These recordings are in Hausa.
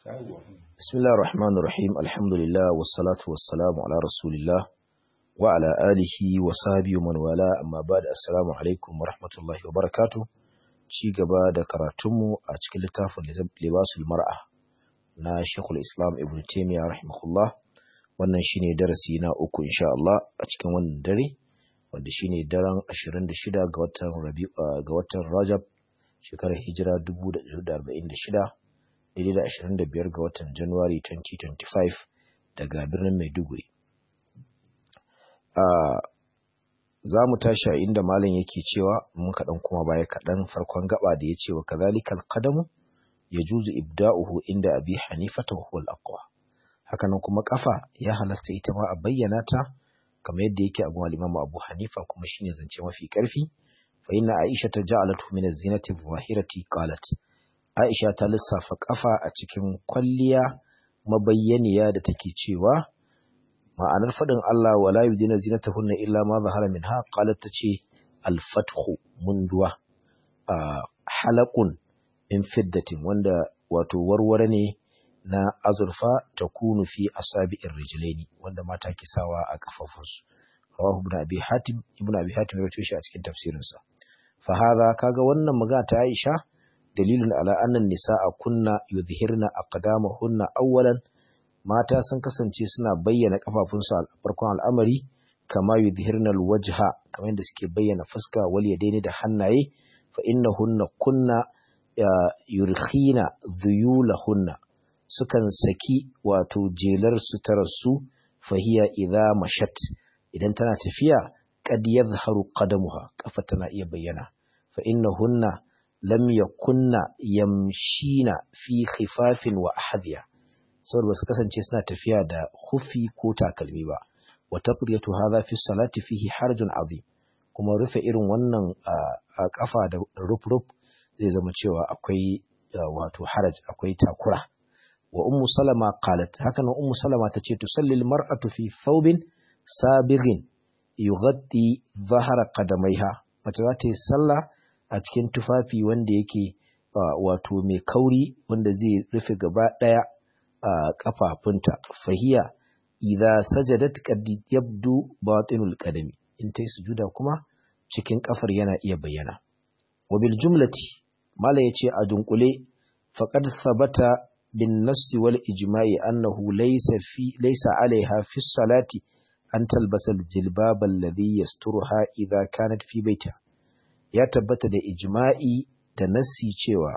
Bismillahir Rahmanir Rahim. Alhamdulillah wassalatu wassalamu ala Rasulillah wa ala alihi wa sahbihi man wala, amma ba'd. Assalamu alaikum wa rahmatullahi wa barakatuh. Ci gaba da karatunmu a cikin littafin Libasul Mar'a na Sheikhul Islam Ibn Taymiyyah rahimahullah. Wannan shine darasi na uku insha Allah a cikin wannan dare, wanda shine daren 26 ga watan Rajab shekarar Hijira 1446. Daidai da 25 ga watan Januwari 2025 daga birnin Maiduguri. Za mu tashi a inda malam yake cewa, mun kaɗan kuma baya kaɗan farkon gaba da ya ce wa kazalikal qadamu yajuzu ibda'uhu inda Abi Hanifata wa huwa al-aqwa. Hakanan kuma kafa ya halasta ita ma a bayyana ta kamar yadda yake abu al-Imam Abu Hanifa, kuma shine zance mafi karfi. Fa inna Aisha ja'alatu min az-zinati adh-dhahirati qalat, Aisha ta lissafa kafa a cikin kwalliya mabayyaniya da take cewa ma'anar faɗin Allah wala yudina zinatahunna illa ma zahara minha, qalat tace al-fathu munduwa, halaqun min fiddatin, wanda wato warware ne na azurfa, takunu fi asabi'ir rijlaini, wanda mata ke sawa a kafafunsu. Rawahu ibn Abi Hatim ya rawaito shi a cikin tafsirinsa. Fa hadha, kaga wannan magana ta Aisha dalilun ala annan nisa'a kunna yuzhirna aqdamahunna awwalan, mata sun kasance suna bayyana kafafunsu a farkon al'amari, kama yuzhirna alwajha, kamar yadda suke bayyana fuska, wal yadaini da hannaye. Fa innahunna kunna yurkhina dhuyulahunna, sukan saki wato jelar sutararsu. Fahiya idza mashat, idan tana tafiya, qad yadhharu qadamuha, kafa tana iya bayyana. Fa innahunna lam yakunna yamshina fi khifafin wa ahadiya, saboda ba su kasance suna tafiya da hufi ko takalmi ba. Wa taqdiyatu hadha fi salati fihi harjun azim, kuma rufe irin wannan a kafa da ruf zai zama cewa akwai wato haraj, akwai takura. Wa ummu salama qalat, haka nan ummu salama tace tusalli almar'atu fi thawbin sabighin yughatti dhahra qadamaiha, mace za ta yi sallah a cikin tufafi wanda yake wato mai kauri, wanda zai rufe gaba ɗaya ƙafafunta. Fahiya idza sajadat qad yabdu batinul qadami, in tayi sujuda kuma cikin kafar yana iya bayyana. Wa bil jumlati, mala yace a dunkule, faqad thabata bin nass wal ijma'i annahu laysa alaiha fi salati an talbasa al jilbab alladhi yasturuha idza kanat fi baitiha. Ya tabbata da ijma'i da nassi cewa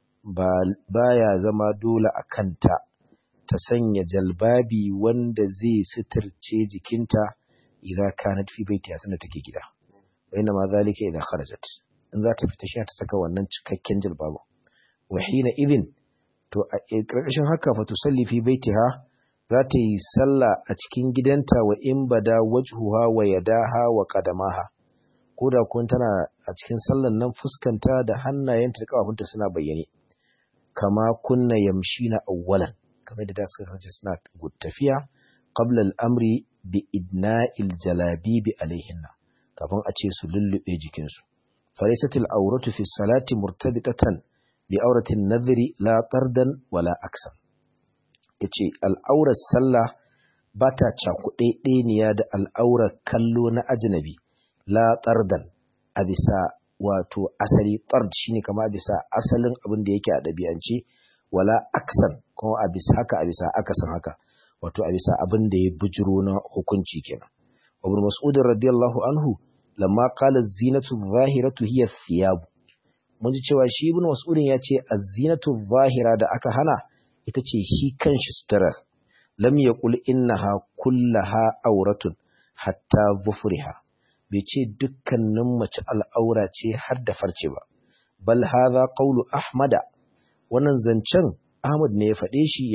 baya zama dole a kanta ta sanya jalbabi wanda zai suturce jikinta idan kanat fi baitiha, sanda take gida. Wa inna ma zalika idan kharajat, in za ta fita shi ta saka wannan cikakken jalbabu. Wa hina idin, to a ƙarƙashin haka fa tusalli fi baitiha, za ta yi sallah a cikin gidanta, wa in bada wajhuha wa yadaha wa qadamaha, ko da kun tana a cikin sallan nan fuskanta da hannayenta da kafafunta suna bayyane. Kama kunna yamshina awwalan, kamar da suka kasance suna tafiya qabla al-amri bi idna'il jalabibi alaihinna, kafin a ce su lullube jikinsu. Farisatil auratu fi salati murtabitatan bi auratin nadhri la tardan wala aksan. Yace al'aurar sallah ba ta cakuɗe ɗeniya da al'aurar kallo na ajnabi. La tardan, a bisa wato asali, tard shine kama a bisa asalin abin da yake a ɗabi'ance, wala aksan, kuma a bisa haka, a bisa akasin haka, wato a bisa abin da ya bujiro na hukunci kenan. Ibn Mas'ud radiyallahu anhu lamma qala az-zinatu adh-dhahiratu hiya ath-thiyab, mun ji cewa shi Ibn Mas'ud ya ce az-zinatu adh-dhahira da aka hana ita ce shi kanshi sutura. Lam yaqul innaha kullaha auratun hatta dhufriha, bai ce dukkanin mace al'aura ce har da farce ba. Bal hadha qawlu Ahmada, wannan zancen Ahmad ne ya faɗe shi,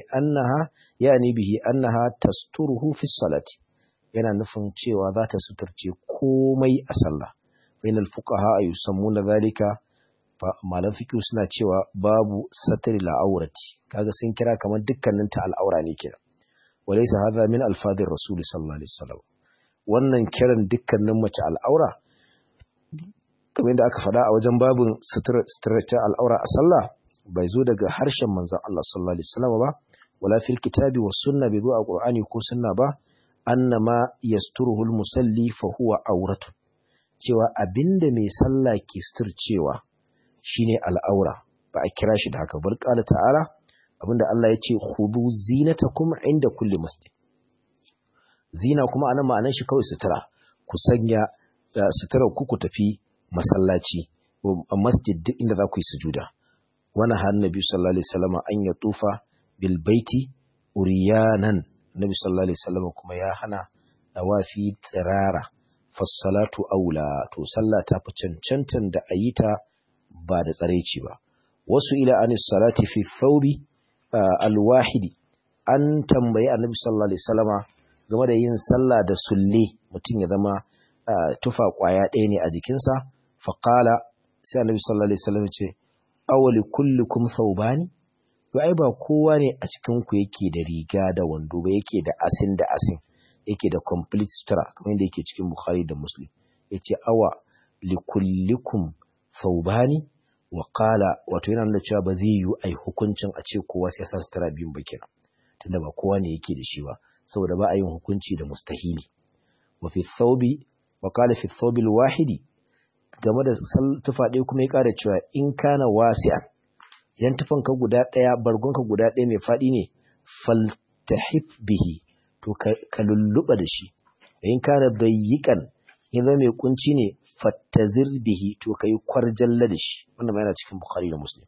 ya'ani bihi annaha tasturuhu fi salati, yana nufin cewa za ta suturce komai a sallah. Bainal fuqaha yusammuna dhalika, malam fiqh suna cewa babu satri la'aurati, kaga sun kira kamar dukkanin ta al'aura ne kenan. Walaysa hadha min alfadir rasul sallallahu alaihi wasallam, wannan kiran dukkanin mace al'aura kamar yadda aka faɗa a wajen babin sutura al'aura a sallah, bai zo daga harshen manzon Allah sallallahu alaihi wasallam ba wala fil kitabi was sunna bai zo a Qur'ani ko sunna ba annama yasturuhul musalli fa huwa auratun cewa abinda mai sallah ke suturcewa shine al'aura ba a kira shi da haka bar qala ta'ala abinda Allah ya ce khudu zinatakum inda kulli masjid zina kuma anan ma'anar shi kawai sutura ku sanya sutura ku tafi masallaci masjid duk inda za ku yi sujuda wani har nabi sallallahu alaihi wasallam an ya tufa bil baiti uriyanan nabi sallallahu alaihi wasallam kuma ya hana dawafi tsirara fassalatu aula to sallah ta fi cancantan da ayita ba da tsareci ba wasu ila anis salati fi thawbi alwahidi an tambayi annabi sallallahu alaihi wasallama game da yin sallah da sulle mutum ya zama tufa kwaya ɗaya ne a jikinsa faqala sai annabi sallallahu alaihi wasallam ce awali kullukum thawbani to ai ba kowa ne a cikin ku yake da riga da wando ba yake da asin yake da complete sutura kamar yadda yake cikin Bukhari da Muslim yace awa likullikum thawbani wa qala wato yana nuna cewa ba zai yi ai hukuncin a ce kowa sai sa sutura biyun ba kenan tunda ba kowa ne yake da shi ba saboda ba a yin hukunci da mustahili wa fi thawbi wa qala fi thawbi alwahidi game da tufa ɗaya kuma ya ƙara cewa in kana wasi'an idan tufanka guda ɗaya bargonka guda ɗaya mai faɗi ne faltahif bihi to ka lulluɓa da shi in kana bayyikan in zama mai kunci ne fattazir bihi to ka yi kwarjalla da shi wannan yana cikin Bukhari da Muslim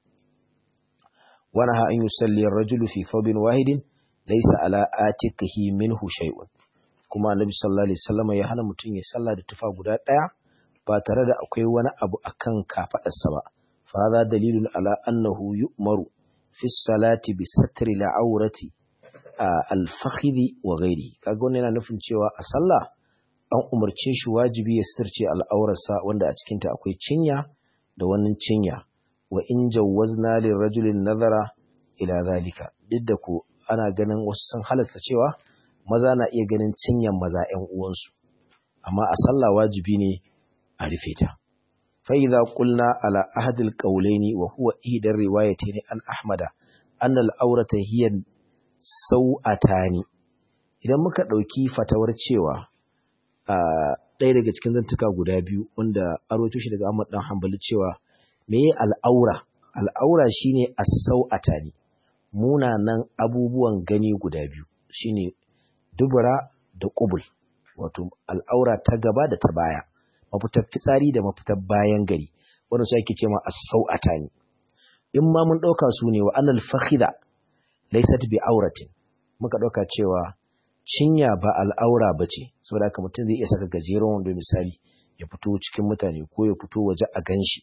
wani ha an yusalli ar-rajulu fi thawbin wahidin laysa ala atiqihi minhu shay'un kuma annabi sallallahu alaihi wasallam ya hana mutum ya salla da tufa guda ɗaya ba tare da akwai wani abu akan kafadarsa ba fa hada dalilun ala annahu yu'maru fi salati bi satri al-awrati al-fakhidhi wa ghairi kaga wannan yana nufin cewa a sallah an umarce shi wajibi ya sitarce al'aurarsa wanda a cikin ta akwai cinya da wannan cinya wa in jawwazna lirrajulin nazara ila zalika duk da ko ana ganin wasu sun halasta cewa maza na iya ganin cinyan maza ƴan uwansu amma a sallah wajibi ne a rufe ta fa idza qulna ala ahad alqawlaini wa huwa ihda riwayatayn an ahmada anna al'aurata hiya sau'atani idan muka dauki fatawar cewa ɗaya daga cikin zantuka guda biyu wanda arwato shi daga Ahmad dan Hanbali cewa meye al'aura al'aura shine as-sau'atani munanan abubuwan gani guda biyu shine dubura da qubul wato al'aura ta gaba da ta baya mafitar fitsari da mafitar bayan gari wanda su ake ce ma as-sau'atani in ma mun dauka su ne wa anal fakhida laysat bi auratin muka dauka cewa cinya ba al'aura bace saboda haka mutum zai iya saka gajeren wando misali ya fito cikin mutane ko ya fito waje a ganshi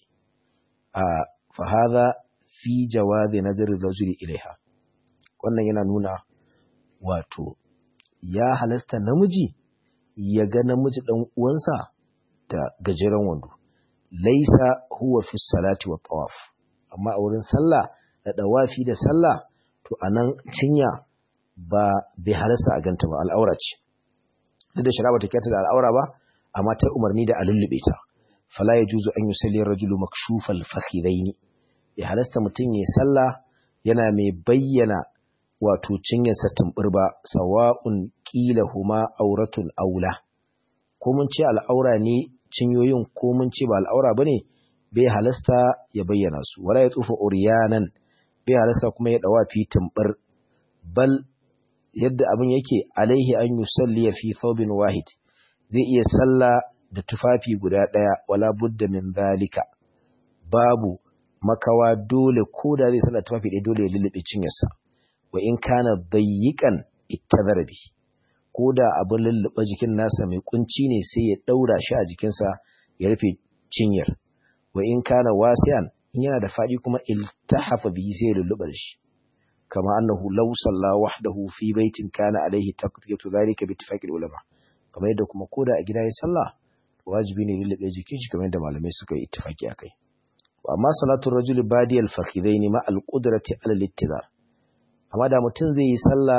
fa hadha fi jawazi nadri rajuli ilaiha wannan yana nuna wato ya halasta namiji ya ga namiji dan uwansa da gajeren wando laisa huwa fi salati wa tawaf amma a wurin sallah da dawafi da sallah to anan cinya ba bai halasta a ganta ba al'aura ce duk da shari'a bata kiyata da al'aura ba amma ta umarni da alullube ta fala yajuzu an yusalli ar-rajulu makshufal fakhidaini ya halasta mutum ya sallah yana mai bayyana wato cinyarsa tumbur ba sawa'un qila huma auratun aula ko mun ce al'aura ne cinyoyin ko mun ce ba al'aura bane bai halasta ya bayyana su wala ya tsufa uriyanan bai halasta kuma ya dawafi tumbur bal yadda abin yake alaihi an yusalli fi thawbin wahid zai iya salla da tufafi guda daya wala budda min zalika babu makawa dole koda zai salla tufafi ɗaya dole ya lullube cinyarsa wa in kana dayyiqan ittadhara bi koda abin lullube jikin nasa mai kunci ne sai ya daura shi a jikinsa ya rufe cinyar wa in kana wasi'an in yana da fadi kuma iltahafa bi sai ya lullube shi كما أنه لو صلى وحده في بيت كان عليه تقضية ذلك باتفاق العلماء كما يدكم قودا أجناء صلى واجبين للأجيكيش كما يدام على ميسك اتفاقي أكي وأما صلاة الرجل بادي الفخذين مع القدرة على الاتذار أما دا متنزي صلى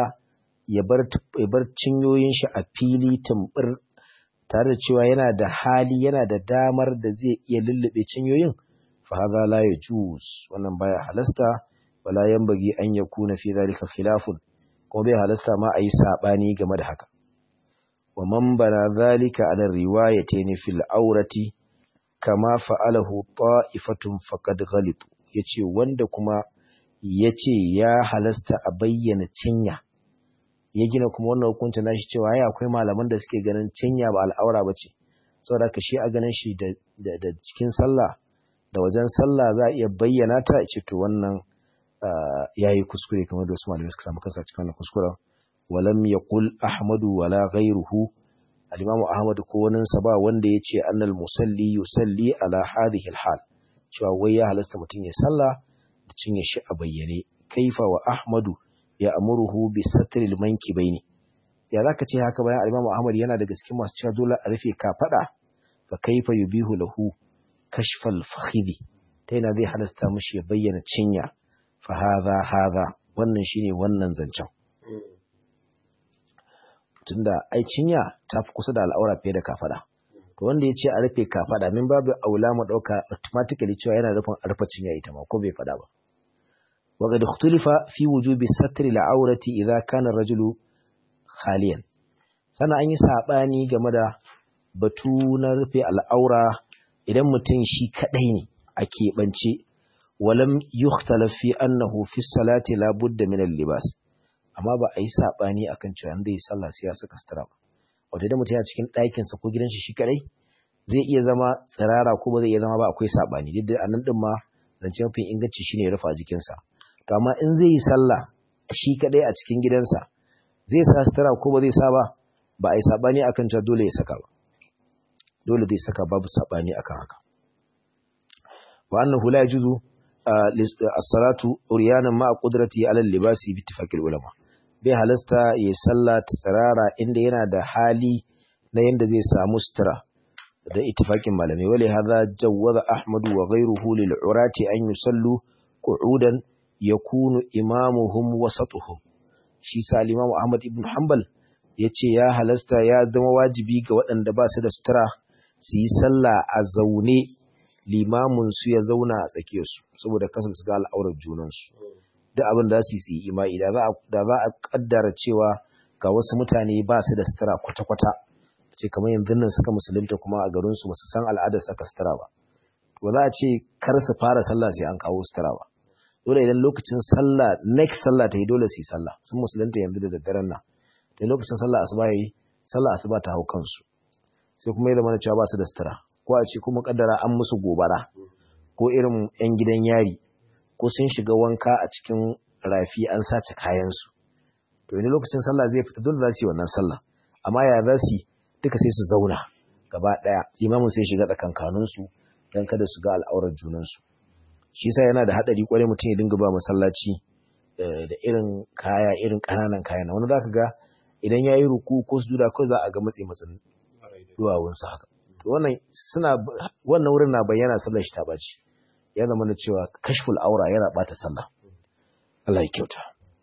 يبر cinyoyin shi a fili tumbur tare da cewa yana da hali yana da damar da zai iya lullube cinyoyin fa hadha la yajuz, wannan baya halasta, wala yanbaghi an yakuna fi dhalika khilafun, kuma bai halasta ma ayi sabani game da haka. wa man bana dhalika ala riwayatayn fil awrati kama fa'alahu ta'ifatun faqad ghalitu, yace wanda kuma yace ya halasta a bayyana cinya, ya gina kuma wannan hukuncin nashi cewa ai akwai malaman da suke ganin cinya ba al'aura bace, saboda ka shi a ganin shi da cikin sallah da wajen sallah za a iya bayyana ta, ce to wannan yayi kuskure, kamar da wasu malamai suka samu kansa cikin wannan kuskuren. walam yaqul ahmadu wala ghayruhu, al-imam ahmad ko wannan sa ba wanda yace annal musalli yusalli ala hadhihi al-hal, cewa wai ya halasta mutun ya sallah da cinye shi a bayyane. kaifa wa ahmadu ya amuruhu bi satril mankibaini, ya zaka ce haka bayan al-imam ahmad yana daga cikin masu cewa dole a rufe kafada, fa kaifa yubihu lahu kashfal fakhidi, ta yana zai halasta mishi ya bayyana cinya. fa hadha wannan shine wannan zancen, tunda ai cinya ta fi kusa da al'aura fiye da kafada, to wanda ya ce a rufe kafada min babu aula mu dauka automatically cewa yana rufin a rufe cinya ita ma, ko bai fada ba. wa qad ikhtulifa fi wujubi satri al-awrati idha kana ar-rajulu khaliyan, sannan an yi sabani game da batu na rufe al'aura idan mutum shi kadai ne a keɓance. walam yukhtalaf fi annahu fi salati la budda min al-libas, amma ba a yi saɓani akan cewa zai yi sallah sai ya saka sutura ba. Wato idan mutum yana cikin ɗakinsa ko gidan shi kadai zai iya zama tsirara ko ba zai iya zama ba, akwai saɓani. Duk da anan din ma zance mafi inganci shine ya rufa jikinsa. To amma in zai yi sallah shi kadai a cikin gidansa zai sa sutura ko ba zai sa ba a yi saɓani akan cewa dole ya saka ba. Dole zai saka, babu saɓani akan haka. Wa annahu la yajuzu as-salatu uryanan ma'a qudrati ala al-libasi bi ittifaqil ulama, bai halasta ya sallah ta tsirara inda yana da hali na yanda zai samu sutura da ittifaqin malamai. wali hadha jawwaza ahmadu wa ghayruhu lil urati an yusallu qu'udan yakunu imamuhum wasatuhum. shi sa imam ahmad ibn hanbal yace ya halasta, ya zama wajibi ga waɗanda ba su da sutura su yi sallah a zaune, limamin su ya zauna a tsakiyar su, saboda kasar su ga al'aurar junan su. duk abin da su yi imai da za a kaddara cewa ga wasu mutane ba su da sutura kwata-kwata, ce kamar yanzu nan suka musulunta kuma a garin su ba su san al'adar saka sutura ba, ba za a ce kar su fara sallah sai an kawo sutura ba. dole idan lokacin sallah next sallah ta yi dole su yi sallah, sun musulunta yanzu da daddaren nan, da lokacin sallah asuba yayi, sallah asuba ta hau kansu, sai kuma ya zama cewa ba su da sutura, ko a ce kuma kaddara an musu gobara, ko irin yan gidan yari, ko sun shiga wanka a cikin rafi an sace kayansu, to idan lokacin sallah zai fita dole za su yi wannan sallah. amma ya za su duka sai su zauna gaba daya, imamin sai shiga tsakankanin su dan kada su ga al'aurar junan su. shi yasa yana da hadari kwarai mutum ya dinga ba masallaci da irin kaya, irin kananan kaya, wani zaka ga idan yayi ruku ko sujuda ko za a ga matsin duwawun sa haka, to wannan wurin na bayyana sallar shi ta baci, ya zama na cewa kashful aura yana bata sallah. Allah ya kyauta.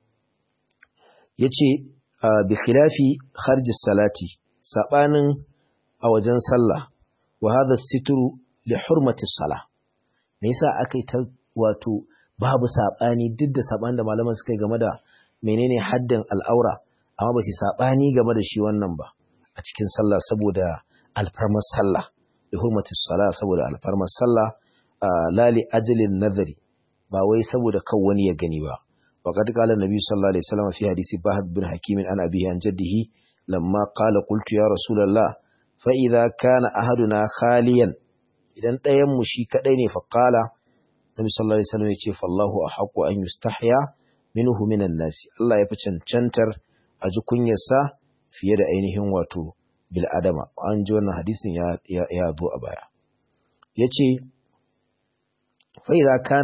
Yace bi khilafi kharjis salati, sabanin a wajen sallah, wa hadha sitru li hurmati salah. Me yasa akai ta wato babu sabani, duk da sabanin da malaman suka yi game da menene haddin al'aura, amma ba su sabani game da shi wannan ba a cikin sallah, saboda alfarmar sallah, li hurmati salah, saboda alfarmar sallah, la li ajalin nazari, ba wai saboda kan wani ya gani ba. وقد قال النبي صلى الله عليه وسلم في حديث بهز بن حكيم عن أبيه عن جده لما قال قلت يا رسول الله فإذا كان أحدنا خاليا إذا تيم شي كدين فقال النبي صلى الله عليه وسلم يقول فالله أحق أن يستحيا منه من الناس. الله يفتنتر أجكن يسا في يد أينهم واتو بالأدم. وأن جوانا حديث يا ذو أبايا يقول فإذا كان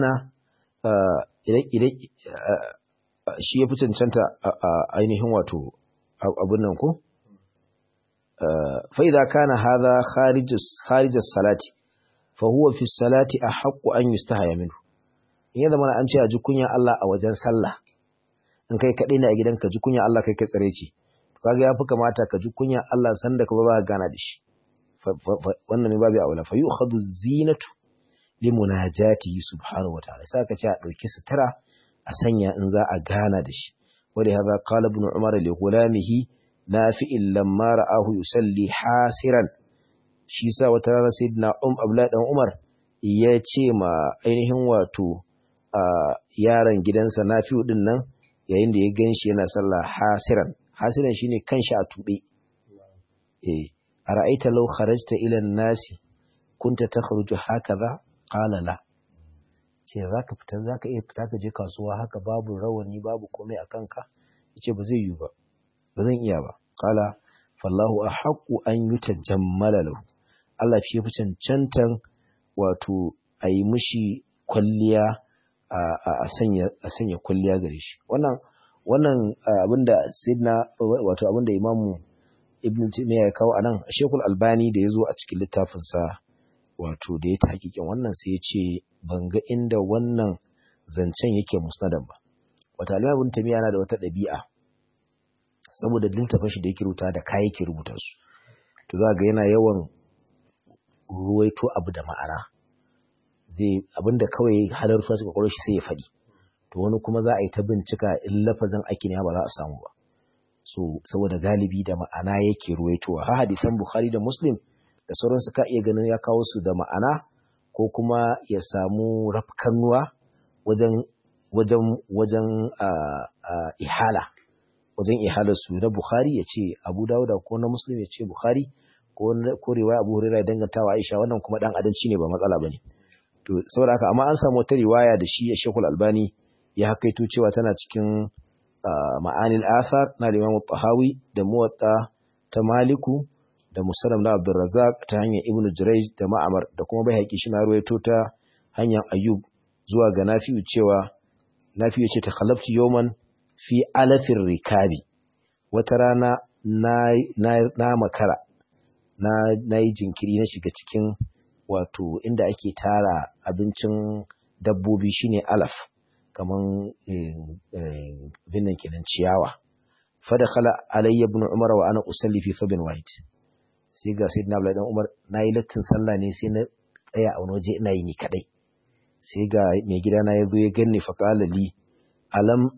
shi ya fi cancanta a ainihin wato abin nan ko? Fa'iza kana haza kharijar salati, fahuwa fi salati a haƙƙo an yi stahaya minu. In yadda mana an ce a ji kunya Allah a wajen sallah, in kai kaɗai na a gidan ka ji kunya Allah kai kai tsare ce, kaga ya fi kamata ka ji kunya Allah sanda ka ba gana da shi. Wannan ne babu aula, fa yi zinatu limunajatihi subhanahu wa ta'ala sai aka ce a dauki sutura a sanya in za a gana da shi wanda hadha qala ibn umar li gulamihi nafi'il lamma ra'ahu yusalli hasiran shi sa wata rana sayyidina Abdullahi dan Umar ya ce ma ainihin wato yaron gidansa Nafi'u din nan yayin da ya ganshi yana sallah hasiran shine kanshi a tube ara'aita law kharajta ila an-nasi kunta takhruju hakaza qala la ce zaka iya fita ka je kasuwa haka babu rawani babu komai akan ka yace ba zai yi ba zan iya ba qala fallahu ahqqu an yutajammala lahu Allah shi yafi cancantan wato ayi mishi kwalliya a sanya kwalliya gare shi wannan abinda sayyidina wato abinda imamu ibn Taymiyyah ya kawo anan Sheikhul Albani da yazo a cikin littafin sa wato da ya tahqiqin wannan sai ya ce ban ga inda wannan zancen yake musnadan ba wata Al-Imam Ibn Taymiyyah yana da wata dabi'a saboda littafin shi da yake rubuta da kai yake rubuta su to za ga yana yawan ruwaito abu da ma'ana zai abinda kawai halarta su kokarin shi sai ya fadi to wani kuma za a yi ta bincika in lafazin ake ne ba za a samu ba so saboda galibi da ma'ana yake ruwaitowa ha hadisan Bukhari da Muslim da sauransu ka iya ganin ya kawo su da ma'ana ko kuma ya samu rafkanuwa wajen ihala wajen ihalar su na Bukhari ya ce Abu Dawud ko na Muslim ya ce Bukhari ko riwaya Abu Hurairah dangantawa Aisha wannan kuma dan adalci ne ba matsala bane to saboda haka amma an samu wata riwaya da shi Sheikhul Albani ya hakaito cewa tana cikin ma'anil athar na Imam Tahawi da Muwatta ta Maliku da Musannaf na Abdul Razzaq ta hanyar Ibn Jurayj da Ma'mar da kuma Baihaqi shi na ruwaito ta hanyar Ayyub zuwa ga Nafi'u cewa Nafi'u ce ta khalaftu yawman fi alafir rikabi wata rana na makara na yi jinkiri na shiga cikin wato inda ake tara abincin dabbobi shine alaf kaman binnan kenan ciyawa fadakhala alayya ibn umar wa ana usalli fi thawbin wahid sai ga sayyidina abdullahi dan umar nayi lattin sallah ne sai na tsaya a wani waje ina yi ni kadai sai ga mai gida na yazo ya ganni fa qala li alam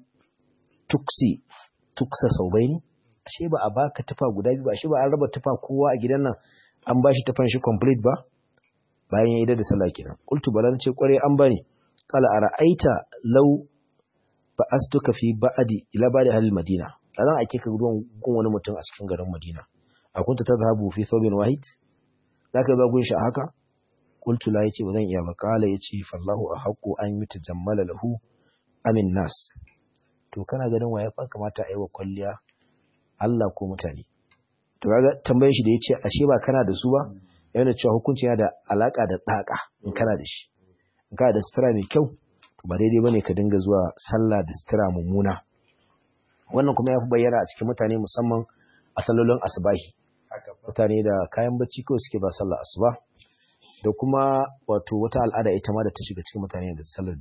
tuksa saubaini ashe ba a baka tufa guda biyu ba ashe ba an raba tufa kowa a gidan nan an bashi tufan shi complete ba bayan ya yi da sallah kenan qultu balan ce kware an bani qala ara'aita law ba'astuka fi ba'di ila ba'di ahli madina dan ake ka gun wani mutum a cikin garin Madina a kunta tadhhabu fi thawbin wahid zaka ba gun shi haka qultu la yace bazan iya ba qala yace fallahu ahqqu an yutajammala lahu amin nas to kana ganin waye fa kamata a yi wa kwalliya Allah ko mutane to kaga tambayar shi da yace ashe ba kana da su ba yana cewa hukunci yana da alaka da daka in kana da shi in kana da sutura mai kyau to ba daidai bane ka dinga zuwa sallah da sutura mummuna wannan kuma yafi bayyana a cikin mutane musamman a sallolin asubahi mutane da kayan bacci kawai suke ba sallar asuba da kuma wato wata al'ada ita ma da ta shiga cikin mutane da sallar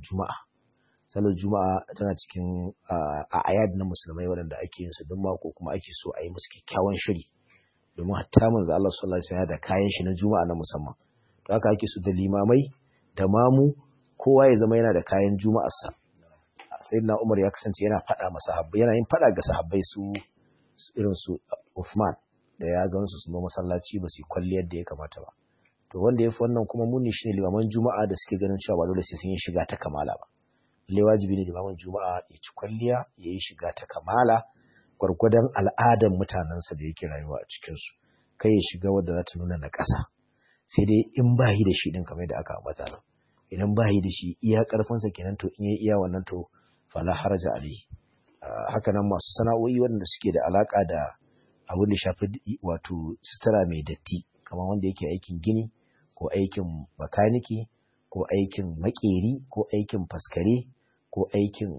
juma'a tana cikin ayad na musulmai waɗanda ake yin su duk mako kuma ake so a yi musu kyakkyawan shiri domin hatta manzo Allah sallallahu alaihi wasallam da kayan shi na juma'a na musamman to haka ake so da limamai da mamu kowa ya zama yana da kayan juma'ar sa sayyidina Umar ya kasance yana fada masa sahabbai yana yin fada ga sahabbai su irin su Uthman da ya gansu su zo masallaci ba su kwalliyar da ya kamata ba to wanda yafi wannan kuma muni shine limaman juma'a da suke ganin cewa ba dole sai sun yi shiga ta kamala ba lalle wajibi ne limaman juma'a ya ci kwalliya ya yi shiga ta kamala gwargwadon al'adan mutanensa da yake rayuwa a cikinsu kai ya shiga wadda za ta nuna na ƙasa sai dai in ba yi da shi ɗin kamar da aka ambata nan idan ba yi da shi iya ƙarfinsa kenan to in ya iya wannan to fala haraja alaihi haka nan masu sana'o'i waɗanda suke da alaƙa da abin da shafi wato sutura mai datti kamar wanda yake aikin gini ko aikin makaniki ko aikin maƙeri ko aikin faskare ko aikin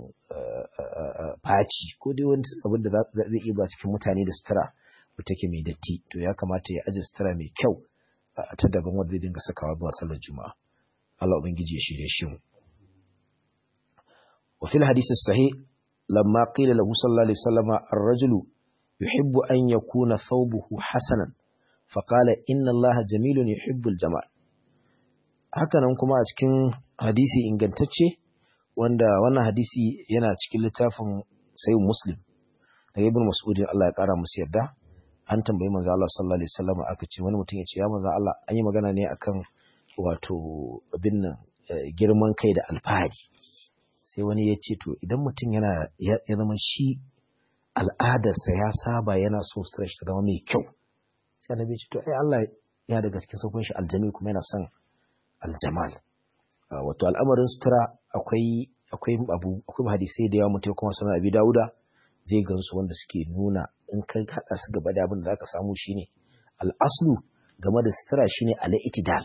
faci ko dai wani abin da zai iya ba cikin mutane da sutura da take mai datti to ya kamata ya aje sutura mai kyau ta daban wanda zai dinga sakawa zuwa sallar juma'a Allah ubangiji ya shirye shi mu wa fil hadisi sahih lamma qila lahu sallallahu alaihi wasallam ar-rajulu yuhibbu an yakuna thawbuhu hasanan faqala inna Allah jamilun yuhibbul jamal hakanan kuma a cikin hadisi ingantacce wanda wannan hadisi yana cikin littafin Sahih Muslim daga Ibn Mas'ud Allah ya kara musu yarda an tambayi manzo Allah sallallahu alaihi wasallam aka ce wani mutum ya ce ya manzo Allah an yi magana ne akan wato abin nan girman kai da alfahari sai wani ya ce to idan mutum yana ya zama shi al'adarsa ya saba yana so stretch ta zama mai kyau sai annabi ya ce to ai Allah ya da gaske sokon shi aljami kuma yana son aljamal wato al'amarin sutura akwai hadisai da yawa mutum kuma sunan Abi Dawuda zai gansu wanda suke nuna in ka haɗa su gaba da abin da zaka samu shine al'aslu game da sutura shine al-itidal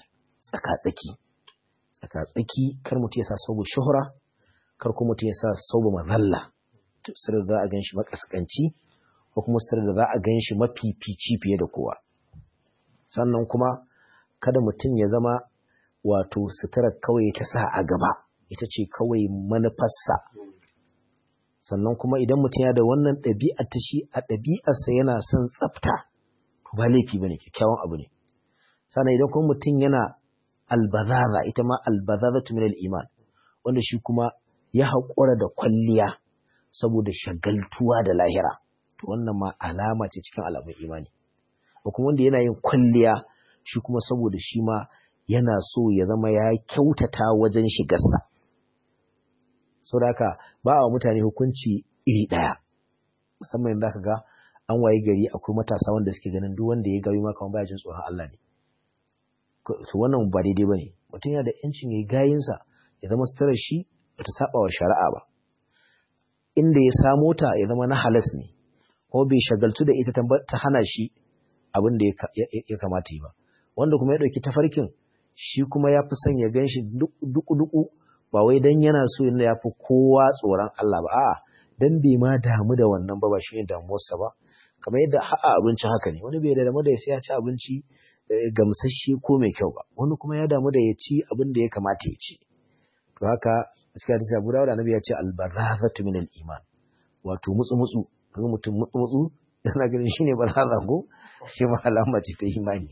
tsaka-tsaki kar mutum ya sa saubu shuhura kar kuma mutum ya sa saubu mazalla sutura da za a ganshi makaskanci ko kuma sutura da za a ganshi mafifici fiye da kowa sannan kuma kada mutum ya zama wato sutura kawai ta sa a gaba ita ce kawai manufarsa sannan kuma idan mutum ya da wannan ɗabi'ar ta shi a ɗabi'arsa yana son tsafta to ba laifi bane kyakkyawan abu ne sannan idan kuma mutum yana albazaza ita ma albazazatu min al-iman wanda shi kuma ya haƙura da kwalliya saboda shagaltuwa da lahira to wannan ma alama ce cikin alamun imani ko kuma wanda yana yin kwalliya shi kuma saboda shi ma yana so ya zama ya kyautata wajen shigarsa saboda haka ba a mutane hukunci iri ɗaya musamman yadda ka ga an waye gari akwai matasa wanda suke ganin duk wanda ya gawi ma kamar baya jin tsoron Allah ne to wannan ba daidai bane mutum yana da yancin yayi gayinsa ya zama suturar shi bata saba wa shari'a ba inda ya samo ta ya zama na halas ne ko bai shagaltu da ita ta hana shi abin da ya kamata yi ba wanda kuma ya dauki tafarkin shi kuma ya fi son ya ganshi duku ba wai dan yana so yana ya fi kowa tsoron Allah ba a'a dan bai ma damu da wannan ba shi ne damuwarsa ba kamar yadda abinci haka ne wani bai damu da ya sai ya ci abinci gamsasshe ko mai kyau ba wani kuma ya damu da ya ci abin da ya kamata ya ci to haka gaskiya ta sabu da annabi ya ce albarazatu min al-iman wato mutsu kaga mutum mutsu yana ganin shine baraza ko shi ma alama ce ta imani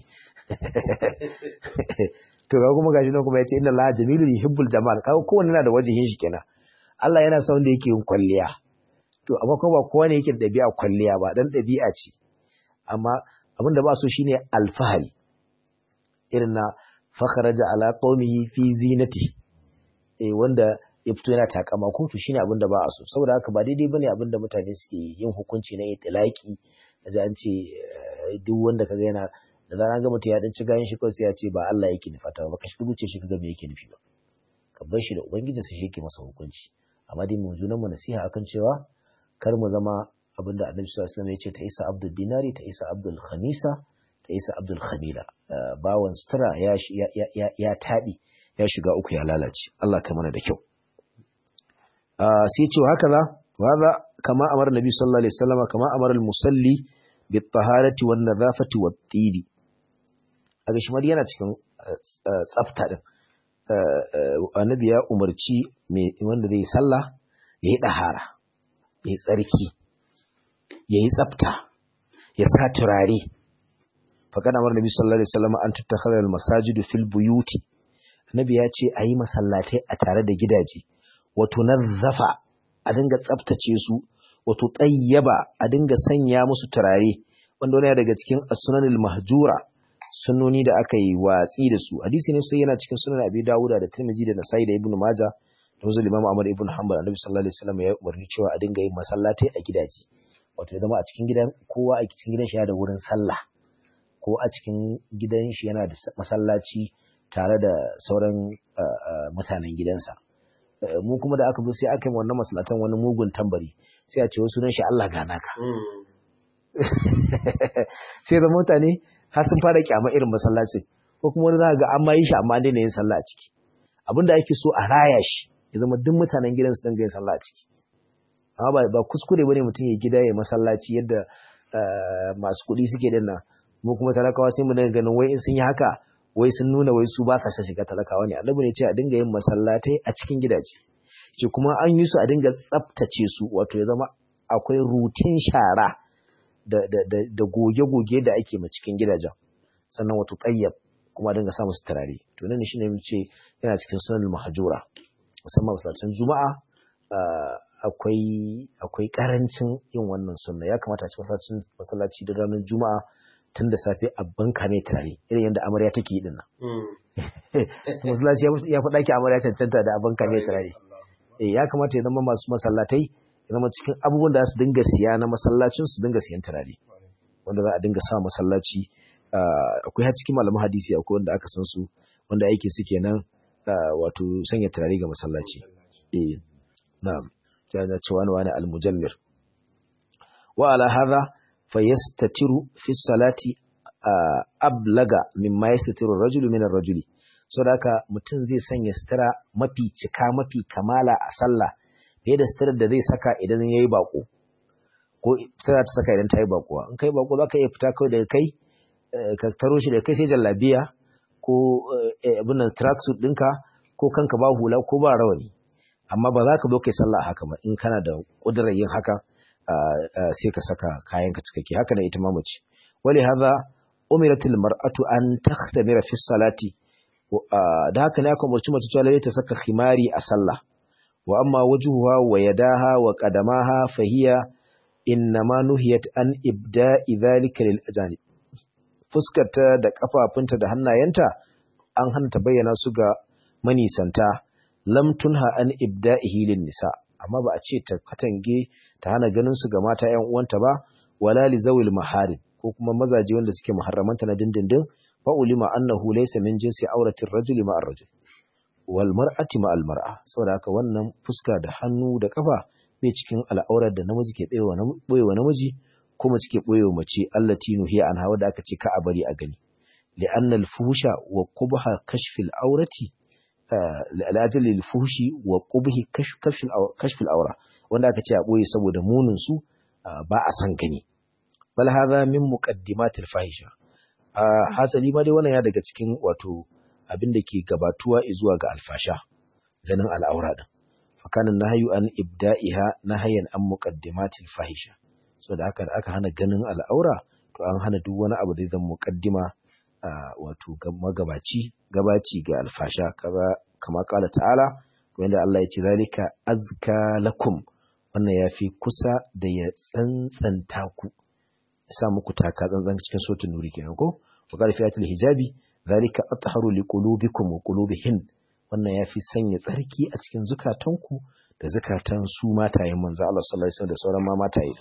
to ga kuma gashi nan kuma ya ce inna Allah jamilun yuhibbul jamal kaga kowanne yana da wajihin shi kenan Allah yana son da yake yin kwalliya to amma kuma ba kowa ne yake da dabi'a kwalliya ba dan dabi'a ce amma abin da ba so shine alfahari irin na fakharaja ala qaumihi fi zinati wanda ya fito yana takama ko to shine abin da ba a so saboda haka ba daidai bane abin da mutane suke yin hukunci na itilaki da an ce duk wanda kaga yana da zaran ga mutum ya dan ci gayin shi kawai sai ya ce ba Allah yake nufa ta ba ka shiga zuciya shi kaga me yake nufi ba ka bar shi da ubangijinsa shi yake masa hukunci amma dai mu junan mu nasiha akan cewa kar mu zama abinda Annabi sallallahu alaihi wasallam ya ce ta isa abdul dinari ta isa abdul khamisa ta isa abdul khamila bawan sutura ya tabi ya shiga uku ya lalace Allah ka mana da kyau sai ce haka za wa kama amara Nabi sallallahu alaihi wasallam kama amara al-musalli bit taharati wan nadafati wat tibi aga shi ma yana cikin tsafta din Annabi ya umarci wanda zai sallah yayi dahara yayi tsarki yayi tsafta ya sa turare faqad amara Nabi sallallahu alaihi wasallam an tuttakhadha al-masajid fil buyuti Nabi ya ce ayi masallatai a tare da gidaje wato nazzafa a dinga tsaftace su wato tayyaba a dinga sanya musu turare wanda wani daga cikin as-sunanul mahjura sunnoni da aka yi watsi da su hadisi ne sai yana cikin sunan Abi Dawud da Tirmidhi da Nasa'i da Ibn Majah da Muslim Imam Ahmad ibn Hanbal Annabi sallallahu alaihi wasallam ya umarni cewa a dinga yin masallatai a gidaje wato ya zama a cikin gidan kowa a cikin gidan shi yana da wurin sallah ko a cikin gidan shi yana da masallaci tare da sauran mutanen gidansa mu kuma da aka zo sai aka yi wannan masallatan wani mugun tambari sai a ce wasu nan shi Allah gana ka sai da mutane har sun fara kyama irin masallaci ko kuma wani za ga an ma yi shi amma dai na yin sallah a ciki abinda ake so a raya shi ya zama duk mutanen gidan su dinga yin sallah a ciki amma ba kuskure bane mutum ya gida ya masallaci yadda masu kuɗi suke din nan mu kuma talakawa sai mu dinga ganin wai in sun yi haka wai sun nuna wai su ba sa shiga talakawa ne annabi ne ce a dinga yin masallatai a cikin gidaje ce kuma an yi su a dinga tsaftace su wato ya zama akwai rutin shara da goge-goge da ake ma cikin gidajen sannan wato tayyab kuma a dinga sa musu turare. To nan shine mu ce yana cikin sunan mahjura, musamman masallacin juma'a akwai karancin yin wannan sunna. Ya kamata a ci masallaci da ranar juma'a tun da safe a banka mai turare irin yadda amarya take yi din nan. Masallaci ya fi ɗaki amarya cancanta da a banka mai turare. Ya kamata ya zama masu masallatai ya zama cikin abubuwan da su dinga siya na masallacin su dinga siyan turare wanda za a dinga sa masallaci. Akwai har cikin malaman hadisi akwai wanda aka san su wanda aiki su kenan wato sanya turare ga masallaci. Na'am, sai na ce wani al-mujammir. Wa ala hadha fayastatiru fi salati ablaga mimma yastatiru ar-rajulu min ar-rajuli. Saboda haka mutum zai sanya sutura mafi cika mafi kamala a sallah fiye da suturar da zai saka idan yayi bako ko sutura ta saka idan ta yi bakuwa. In kai bako zaka iya fita kai daga kai ka taro shi da kai sai jallabiya ko abin nan tracksuit ɗinka ko kanka ba hula ko ba rawani, amma ba za ka zo kai sallah haka ba. In kana da ƙudurar yin haka sai ka saka kayanka cikakke. Haka ne ita ma mace. Wali hadha umiratil mar'atu an takhtamira fi salati, da haka ne aka umarci mace cewa lalle ta saka khimari a sallah. Wa amma wajhuha wa yadaha wa qadamaha fa hiya innama nuhiyat an ibda'i dhalika lil ajanib. Fuskarta da kafafunta da hannayenta an hana ta bayyana su ga manisanta. Lam tunha an ibda'ihi lin nisa, amma ba a ce ta katange ta hana ganin su ga mata ƴan uwanta ba, wala li zawil maharim ko kuma mazaje wanda suke muharramanta na dindindin. Fa ulima annahu laysa min jinsi auratir rajuli ma'ar rajul wal mar'ati ma'al mar'a. Saboda haka wannan fuska da hannu da kafa bai cikin al'aurar da namiji ke boyewa namiji kuma suke boyewa mace, allati nuhiya anha, wanda aka ce ka a bari a gani. Li'anna al-fuhsha wa qubha kashfil aurati la'ajal al-fuhshi wa qubhi kashfil aura, wanda aka ce a boye saboda munin su ba a san gani. Bal hadha min muqaddimatil fahisha. Hasali ma dai wannan ya daga cikin wato abin da ke gabatuwa zuwa ga alfasha, ganin al'aura din. Fakanan nahyu an ibda'iha nahyan an muqaddimatil fahisha. So da aka hana ganin al'aura, to an hana duk wani abu da zai zama muqaddima wato gabaci ga alfasha, kama kala ta'ala wanda Allah ya ce zalika azka lakum, wannan yafi kusa da ya tsantsanta ku, sa muku taka tsantsan cikin suratul nuri kenan ko. Wa qala fi ayatil hijabi zalika atharu liqulubikum wa qulubihin, wannan yafi sanya tsarki a cikin zukatanku da zukatan su matayen manzo Allah sallallahu alaihi wasallam da sauran ma mataye.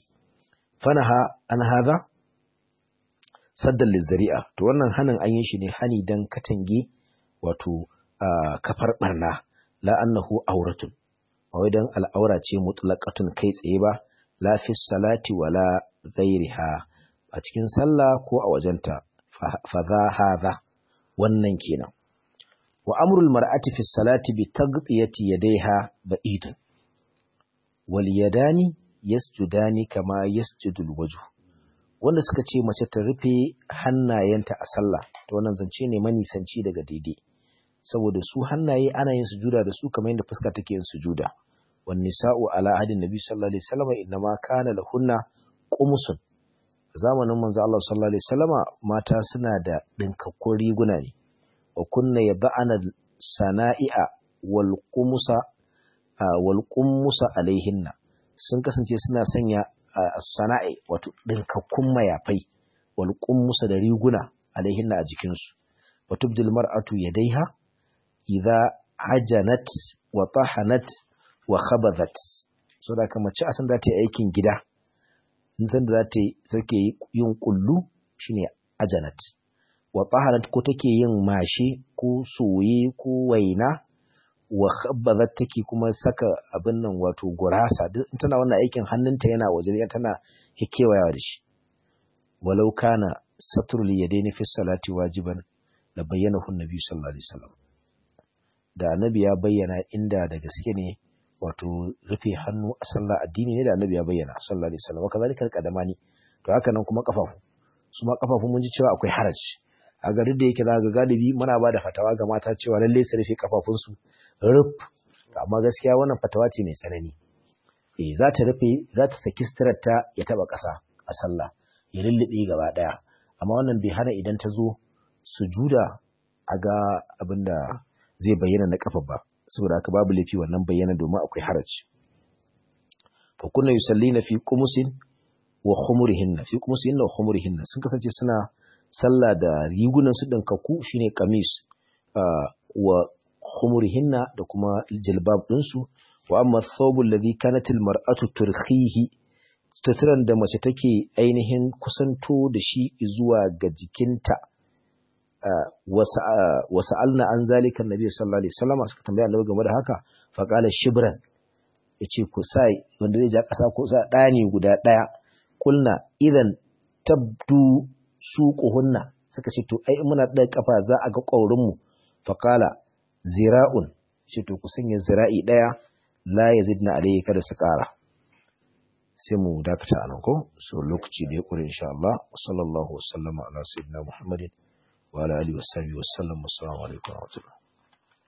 Fanaha an hadha saddan lizari'a, to wannan hanin an yi shi ne hani dan katange wato kafar barna, la annahu auratun, ba wai dan al'aura ce mutlaqatun kai tsaye ba, la fi salati wala ghairiha, a cikin sallah ko a wajenta. Fa za hadha, wannan kenan. Wa amrul mar'ati fi salati bi taghtiyati yadayha ba'idun wal yadani yasjudani kama yasjudul wajh. Wanda suka ce mace ta rufe hannayenta a sallah, to wannan zance ne manisanci daga daidai, saboda su hannaye ana yin sujuda da su kamar yadda fuska take yin sujuda. Wan nisa'u ala ahadin nabi sallallahu alaihi wasallam inma kana lahunna qumsun. Zamanin manzo Allah sallallahu alaihi wasallama mata suna da dinkakkun riguna ne. Wa kunna yad'ana sana'i'a wal qummusa alaihinna, sun kasance suna sanya sana'i wato dinkakkun mayafai, wal qummusa da riguna alaihinna a jikinsu. Wa tubdil mar'atu yadaiha idza hajanat wa tahanat wa khabadat. So da kamar ci a san da ta yi aikin gida, in san da za ta sake yin kullu shine ajanat, wa tahanat ko take yin mashi ko soye ko waina, wa khabadat take kuma saka abin nan wato gurasa, duk tana wannan aikin hannunta yana waje tana kekewayawa da shi. Walau kana satrul yadaini fi salati wajiban la bayyanahu an-nabi sallallahu alaihi wasallam. Da annabi ya bayyana inda da gaske ne wato rufe hannu a sallah addini ne, da annabi ya bayyana sallallahu alaihi wasallam. Kazalika kadamani, to haka nan kuma kafafu, su ma kafafu mun ji cewa akwai haraji a garin da yake, za ga galibi muna ba da fatawa ga mata cewa lalle su rufe kafafunsu ruf, amma gaskiya wannan fatawa ce mai tsanani. Za ta rufe, za ta saki suturarta ya taba ƙasa a sallah, ya lullube gaba ɗaya, amma wannan bai hana idan ta zo sujuda a ga abin da zai bayyana na kafa ba, saboda haka babu laifi wannan bayyana domin akwai haraji. fa kunna yusallina fi qumusin wa khumurihinna sun kasance suna sallah da rigunan su dinkaku shine kamis wa khumurihinna da kuma jilbab din su. wa amma thawbul ladhi kanat al mar'atu turkhihi, suturan da mace take ainihin kusanto da shi zuwa ga jikinta. wasa'alna an zalika annabi sallallahu alaihi wasallam, suka tambaya annabi game da haka, fa qala shibran, yace ku sai wanda zai ja kasa ko sa dani guda daya. kulna idan tabdu suquhunna, suka ce to ai muna da kafa za a ga kaurin mu. fa qala zira'un, ce to ku sanya zira'i daya, la yazidna alayhi, kada su kara. sai mu dakata anan ko so lokaci da ya kure insha Allah. sallallahu wasallama ala sayyidina Muhammadin wa ala alihi wa sahbihi wa sallam. Assalamu alaikum wa rahmatullahi.